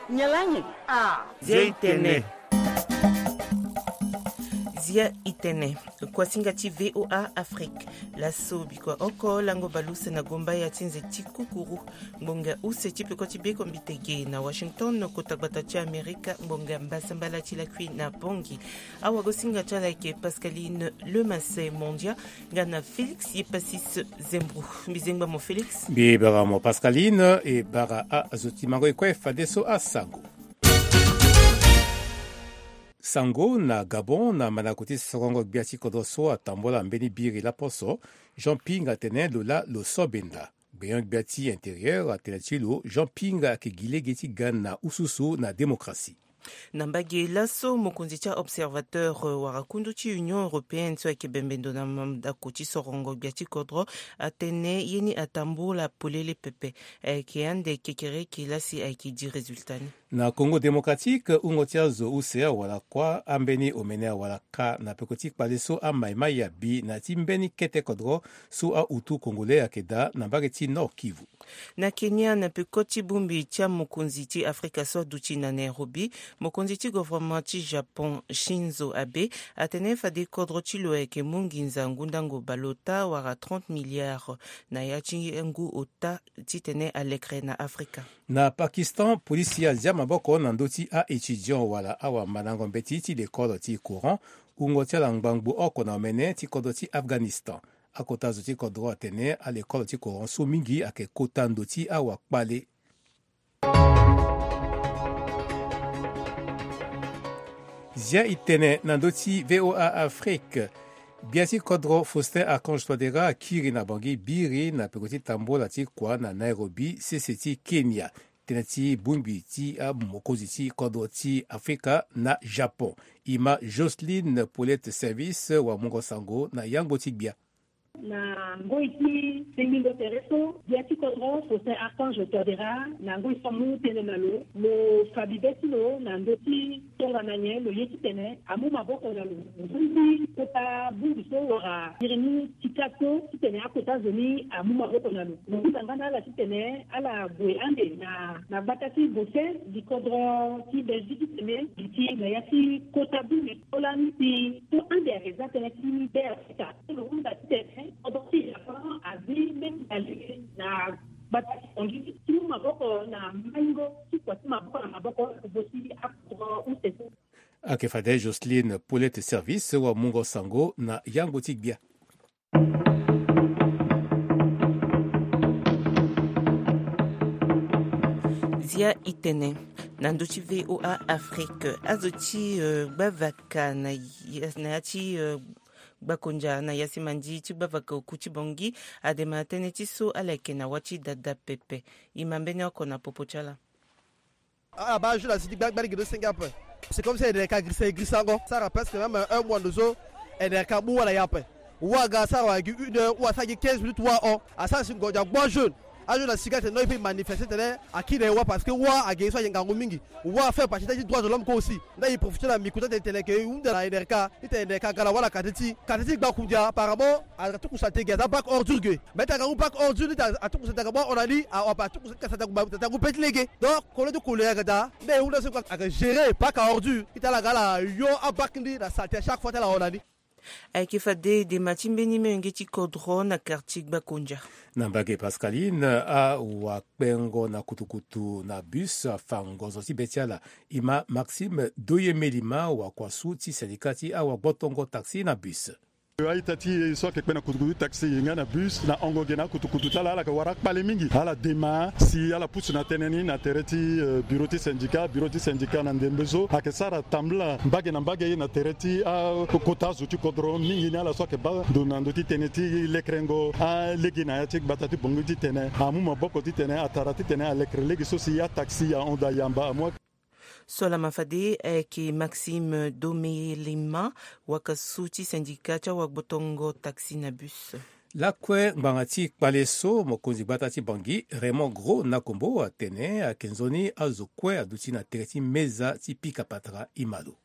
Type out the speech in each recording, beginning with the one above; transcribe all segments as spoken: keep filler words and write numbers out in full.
Nyalanyi. Ah. Zia itene. Zia itene. Kwa singati V O A Afrique. La sobi kwa oko lango baluse na gomba ya tinze tikukuru. Mbonga use tipe kwa tibe kombitege na Washington kotagbata cha Amerika. Mbonga mbasambala chila kui na bongi. Awa gosinga chala ke Pascaline Le Massé Mondia. Gana Félix Yepasis Zembru. Mbizengba mo Félix. Bibara mo Pascaline e bara a zotimango e kwe fadeso a Sango. Sango na Gabon na manakuti sorongo biati kodoso atambola mbeni biri la poso Jean Pinga tene lola lo sobenda beyang biati intérieur atelachilo Jean Pinga ke gile geti gana ususu na démocratie. Nambage laso mokonzi cha observateur warakundu chi Union Européenne so ke bembendo na mamda koti sorongo biati kodro atene yeni atambola polele pepe ke ande kekere ki lasi aki di résultat na Congo démocratique ungotia zo usea wala kwa ambeni omenea wala ka na pekotik paleso a maima ya bi na timbeni kete kodro su a utu congolais akeda na bageti Nord Kivu. Na Kenya na pekoti bumbi cha mokonzi ti Afrika so duchi na Nairobi mokonzi ti gouvernement ti Japon Shinzo Abe atene fade kodro ti loeke munginza ngundango balota wara trente milliards na yachi ngu ota ti tene alekre na Afrika. Na Pakistan polisia zia maboko na ndoti a étudiant wala awa manango mbeti ti l'école ti courant ungo tia langbangbu oko na mene ti kodo ti Afghanistan akota zo ti kodro atene a l'école ti courant so mingi ake kota ndoti awa kpale. Zia itene na ndoti V O A Afrique biati kodro Faustin Archange Twadera kiri na bangi biri na pekoti tambola ti kwa na Nairobi sese ti Kenya tenati bumbi ti a mokozi ti kodro ti Afrika na Japon ima Jocelyne Paulette Service wa Mungo Sango na yango ti bia na ngoiti sengindo tereso biati kodro Faustin Archange Twadera na ngoi samu tenenalo lo fabibetilo na ndoti tonga nanye lo yeti tene amu maboko na lo nzundi kota bumbi so wara ireni tikato tene akota zoni amu maboko na lo ngana la tene ala bwe ande na na batati bose di kodro ti belgique tene ti na yati kota bumbi olani ti to ande reza tene ti berta lo unda tene odoti Japon azi même alé na batati ongi ti maboko na mango ti kwa ti maboko na maboko bosi akro uteso ake fade Jocelyne Paulette Service wa Mungo Sango na yango ti bia. Zia itene nanduchi V O A Afrique azoti uh, bavaka na yati uh, bakonja na yasimandi ti bavaka okuti bongi adema tene ti so aleke na wachi dada pepe imambene oko na popochala. Ah bah je la dis bag de Singapour. C'est comme si elle était glissé glissango. Ça rappelle que même un mois de zo elle est kabou wala yape. Wa ga ça wa une heure ou ça quinze minutes wa on. À ça c'est ngoja bon jeune. Ajo la cigarette no peut manifester tene akide wa parce que wa age so yenga mingi. Wa fait partie des droits de l'homme ko aussi. Là il profite la mikuta de tele ke unda la N R K. Ite N R K gala wala kateti. Kateti ba kundia apparemment a tout ça te gada bac ordure. Mais ta ga bac ordure a tout ça ta ba on a dit a pas tout ça ta ba ta go pet légué. Donc ko le de couleur gada. Mais unda se quoi a gérer bac ordure. Ita la gala yo a bac ndi la saleté chaque fois la on a dit. Aiki fade de matimbeni mengeti kodro na quartier Bakonja. Nambage Pascaline a wakbengo na kutukutu na bus fango zosi betiala ima Maxime Doyemelima wa kwasu ti syndicati a wabotongo taxi na bus. Aitati so ke pena kutukutu taxi nga na bus na ongo gena kutukutu tala la warak pale mingi ala dema si ala pusu na teneni na tereti uh, bureau ti syndicat bureau ti syndicat na ndembezo akesara tambla mbage na mbage na tereti a uh, kota zuti kodro mingi na ala so ke ba donando ti teneti lekrengo a legi na ti batati bongo ti tene amu maboko ti tene atarati tene a lekre legi so si ya taxi ya onda yamba mo Sola mafade eh, ki Maxime Domelima wakasuti syndicata wakbotongo taxi na bus. La kwe mbangati kpaleso mokonzi batati bangi Raymond Gros nakombo atene a kenzoni azo kwe aduti na tereti meza ti pika patra imalo.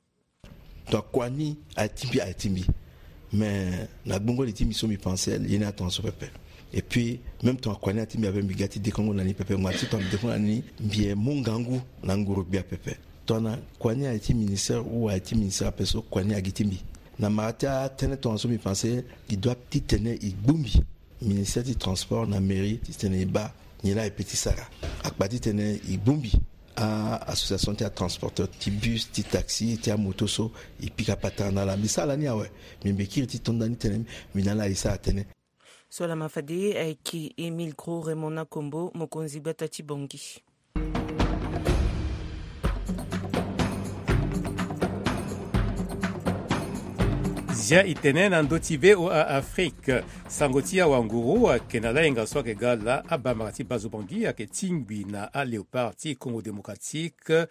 To kwani atimbi atimbi mais na bongo les timi so mi pensel yena attention pepe. et puis même ton kwani ati mbiabe mbigati de kongo nani pepe ngati ton de kongo nani mbie mungangu na nguru bia pepe tona kwani ati ministère ou ati ministère peso kwani agitimbi na mata tene ton so mi penser il doit petit tenir igbumbi ministère du transport na mairie tene ba ni la petit sara akbati tene igbumbi à association de transporteurs ti bus ti taxi ti moto so et puis kapata na la misala ni awe mimbekiri ti tondani tene minala isa tene Sola mafade aiki Emile Gros Remona Kombo mokonzi batati bongi. Zia itene na ndoti V O A Afrique sangotia wanguru kenala inga swake gala abamarati bazobongi ake tingbi na a Léopard ti Congo démocratique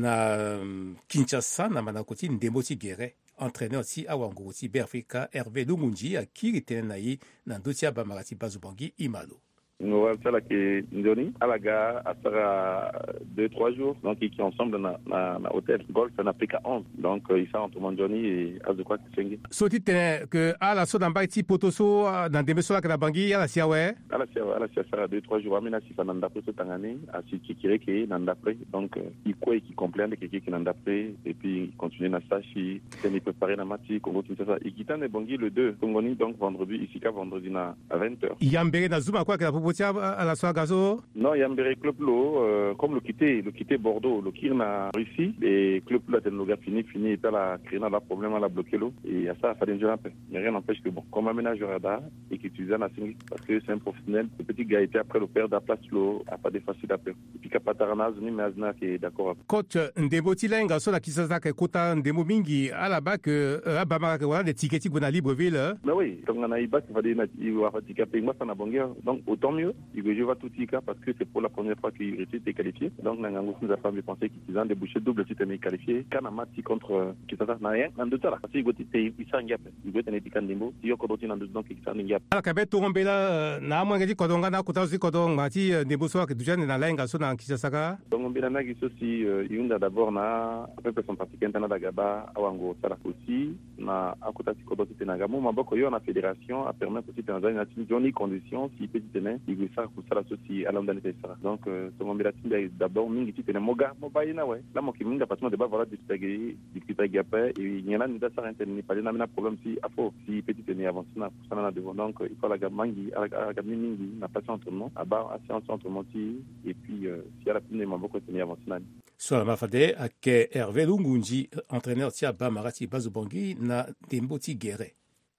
na Kinshasa na manakoti ndemoti gere entraîneur ti awanguru ti Berfika Hervé Lungunji akiri tene na ye na ndoti abamarati bazobongi imalo. Nous avons fait la Ndoni, à la gare, à faire deux, trois jours. Donc, ils sont ensemble dans l'hôtel Golf, en Afrique à onze. Donc, ils sont entre Mondjoni et Azukwa Kisengi. Soti tene que à la so d'amba ti potoso dans des mesola que la bangi à la siawe. À la siawe, à la siawe, ça deux, trois jours. Amina si ça n'anda pas tangani, à si kikire qui n'anda pas. Donc, il quoi qui complète quelqu'un qui n'anda pas et puis continuer na sachi, c'est préparer na mati Congo Kinshasa. Et qui t'en est bangi le deux Congoni donc vendredi ici qu'à vendredi na à vingt heures. Yambere na zuma quoi que la à la soirée gazo? Non, il y a un club là, euh, comme le quitter, le quitter Bordeaux, le qui en Russie, et club là, c'est le gars fini, fini, et puis la créé la problème, à la bloqué l'eau, et à ça, ça fait un jeu un peu. Il n'y a rien n'empêche que bon, comme aménageur radar, et qui utilise un single, parce que c'est un professionnel, le petit gars était après le père de la place l'eau, à pas de facile à perdre. Et puis Kapatarana, Zuni, mais Azna qui est d'accord. Coach, Ndemo Tilenga, sur la Kisasa, que Kota Ndemo Mingi, à la bas que Abama, voilà, des tickets qui vont à Libreville. Mais oui, donc on a eu bac, il va dire, il va faire ticket, moi, ça n'a bon guerre, donc autant mieux. Je vais tout dire parce que c'est pour la première fois qu'il était qualifié. Donc, Nangango nous a fait penser qu'ils ont débouché double si tu es qualifié. Kanamati contre Kisasa n'a rien. Dans deux temps, parce qu'il y a un gap. Il y a un Tikandimbo. Il y a un donc il y a un gap. Alors, quand tu tombes là, na moi dit qu'on a coûté aussi qu'on mati Ndeboso que déjà dans la langue sur Kisasa. Donc, on a dit aussi il y a d'abord na après personne particulière dans la Gaba Awango Salakosi na akutati kodoti tenagamu maboko yo na fédération a permis aussi dans une Johnny condition si petit tenait il veut ça pour ça aussi à l'homme ça donc ce moment là d'abord mingi ti tenait moga mobaina ouais là mon qui minga parce que débat voilà discuter discuter gapé et il y en a ni ça internet pas na na problème si afo si petit tenait avant ça ça na devant donc il faut la gamangi à la mingi na pas entre nous à bas à séance entre moti et puis si à la fin maboko tenait avant ça soit ma fade ak Hervé Lungunji entraîneur ti Abamarati Bazobongi na Ndemboti Guerre.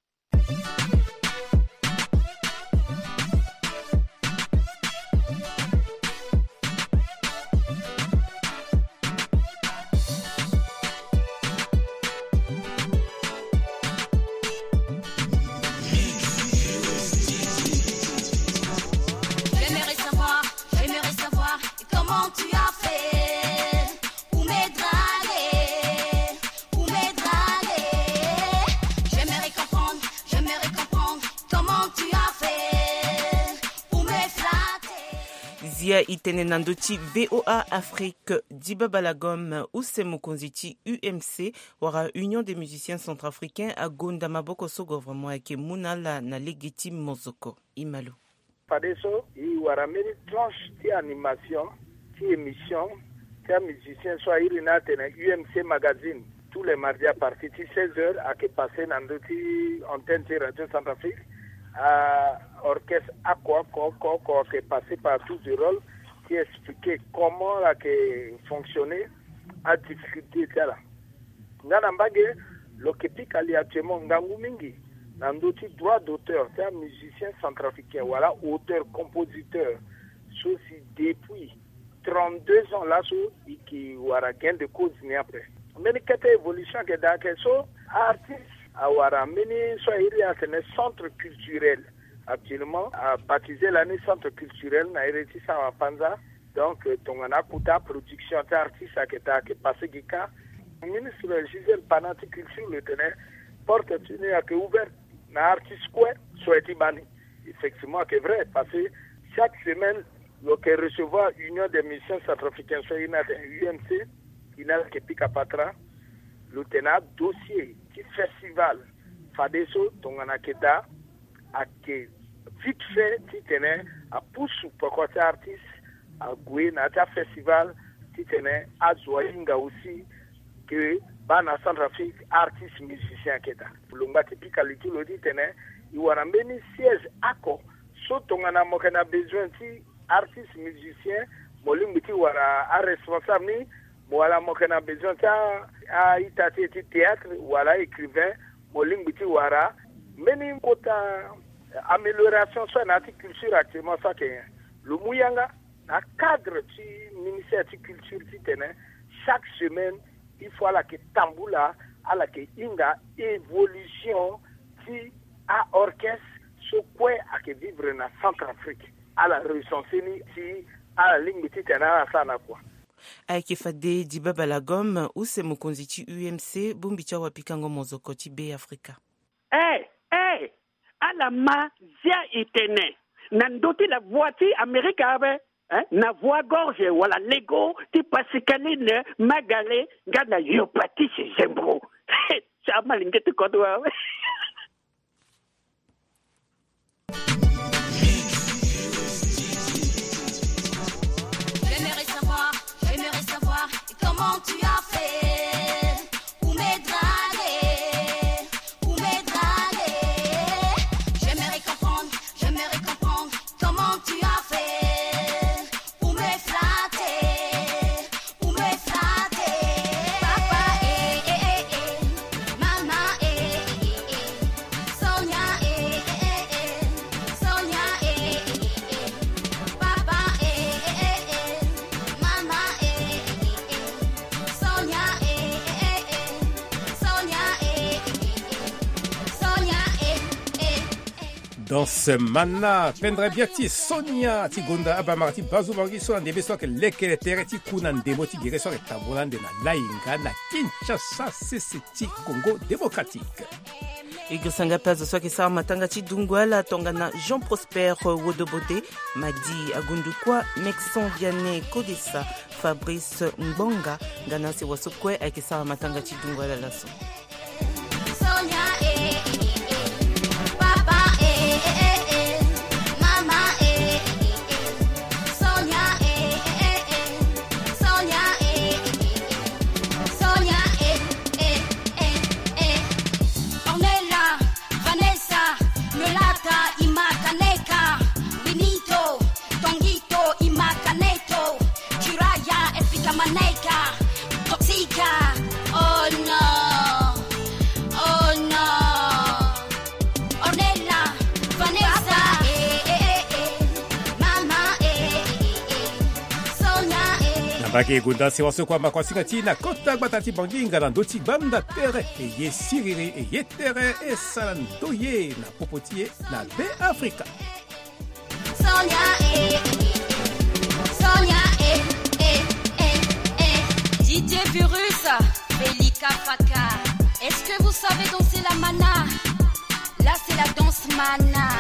Zia itene nandoti V O A Afrique Diba Balagom Use Mokonziti U M C wara Union des musiciens centrafricains à Gonda Maboko so gouvernement ake munala na legitime mozoko imalo. Padeso i wara meri tranche ti animation ti émission ti musicien soit irina tene U M C magazine tous les mardis à partir de seize heures à que passer nandoti antenne de Radio Centrafrique à orchestre Aqua Coco qui est passé par tous les rôles qui expliquait comment la que fonctionnait à difficulté là. Ngana mbage lo kepik ali actuellement ngangu mingi nandoti droit d'auteur c'est un musicien centrafricain voilà auteur compositeur ceci depuis trente-deux ans là so qui wara gain de cause ni après mais quelle évolution que dans que so artiste awara mini swahili à un centre culturel actuellement a baptisé l'année centre culturel na hériti sa panza donc tongana kuta production artiste à que ta que passé gika ministre Gisèle Panati culture le tenait porte tenue à que ouvert na artiste quoi souhaiti bani effectivement c'est vrai parce que chaque semaine le que recevoir union des musiciens centrafricains soit une U M C il a que pica patra le tenant dossier qui festival Fadeso tongana keda à que vite fait ti tene a pusu pokota artiste a gwe na ta festival ti tene a zoinga aussi que bana Centrafrique artiste musicien keta lungba typically lo ti tene i warambeni siège ako so tongana mokana besoin ti artiste musicien molimbi ti wara a responsable ni wala mokana besoin ta a itati ti théâtre wala écrivain molimbi ti wara meni kota amélioration soit na culture actuellement ça que le mouyanga na cadre du ministère de culture ti tene chaque semaine il faut la que tamboula à la que inga évolution ti a orchestre so quoi à que vivre na Centrafrique à la recenser ni ti à la ligne ti tene na sana quoi aikifade Dibaba Lagom use mukonzi ti U M C bumbicha wapikango mozoko ti B Africa. Eh eh ala ma zia itene nandoti la voiture américaine hein na voix gorge wala lego ti pasikaline magale ngana yopati chez Zembro chama lingete kodwa. J'aimerais savoir, j'aimerais savoir comment tu as fait pour me draguer, pour me draguer. J'aimerais comprendre, j'aimerais comprendre comment tu as fait pour me flatter, pour me flatter. Papa, eh, eh, eh, eh. Maman, eh, eh, eh. Sonia, eh, eh, eh. Sonia, eh, eh, eh. Papa, eh, eh, eh. Maman, eh, eh, eh. Sonia, eh, eh, eh. Sonia, eh, eh, eh. Sonia, eh, eh, eh. Dans ce mana, Pendre Biati, Sonia, Tigunda, Abamarti, Bazubangi, so andebe so ke lekele tere ti kunan demo ti gire so ke tabolande na lainga na Kinshasa, C C T Congo démocratique. Igosanga pazo so ke sa matanga ti dungwala tongana Jean Prosper Wodobode, Madi Agundukwa, Mexon Vianney Kodessa, Fabrice Mbonga, ngana se wasokwe ake sa matanga ti dungwala laso. Sonia, eh, eh, eh. Papa, eh, eh, eh. Mama, eh, eh, eh. Sonia, eh, eh, eh. Sonia, eh, eh, eh. Sonia, eh, eh, eh, eh. Ornella, Vanessa, Nolata, Imakaneka, Benito, Tongito, Imakaneto, Jiraya, Efika Maneka, Toxica, oh no, oh no. Ornella, Vanessa, eh, eh, eh. Mama, eh, eh, eh. Sonia, eh. Nambaki gunda se waso kwa makwasika ti na kota batati banginga na ndoti banda tere e ye siriri e ye tere e salandoye na popotie na B Africa. Sonia, eh, eh, eh. Sonia, eh, eh, eh, eh. D J Virus, Belika Faka. Est-ce que vous savez danser la mana? Là, c'est la danse mana.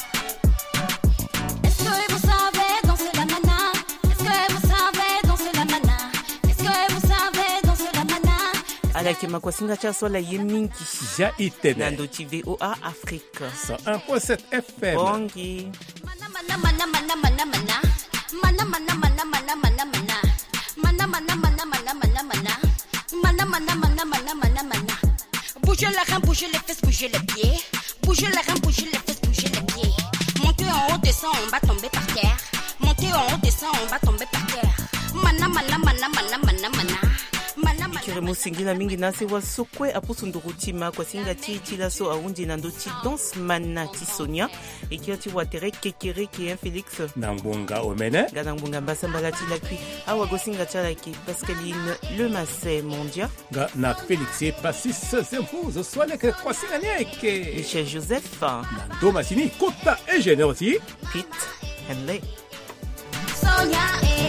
Est-ce que vous savez danser la mana? Est-ce que vous savez danser la mana? Est-ce que vous savez danser la mana? Alaki makwasinga cha swala yeminki. Ja itene. Nando ti V O A Afrique. cent un point sept F M. Bongi. Mana, mana, mana, mana, mana, mana. Mana, mana, mana, mana, mana, mana. Mana, mana, mana, mana, mana, mana. Mana, mana, mana, mana, mana, mana. Bougez la rein, bougez les fesses, bougez les pieds. Bougez la rein, bougez les fesses, bougez les pieds. Montez en haut, descend, on va tomber par terre. Montez en haut, descend, on va tomber par terre. Mana, mana, mana, mana, mana, mana. Mana, mana. Kiremo singila mingi nasi wasokwe apusu ndurutima kwa singa ti tila so aundi na ndoti danse mana ti Sonia et qui ti watere kekere ki un Félix Nambunga Omene. Gana mbunga mbasamba ti la kui awa gosinga chala ki Pascaline Le Massé Mondia. Ga na Félix et Passis Zempo zo swale ke kwasinga nyeke. Michel Joseph. Nando Massini Kota et Générosité. Pete Henley. Sonia, eh.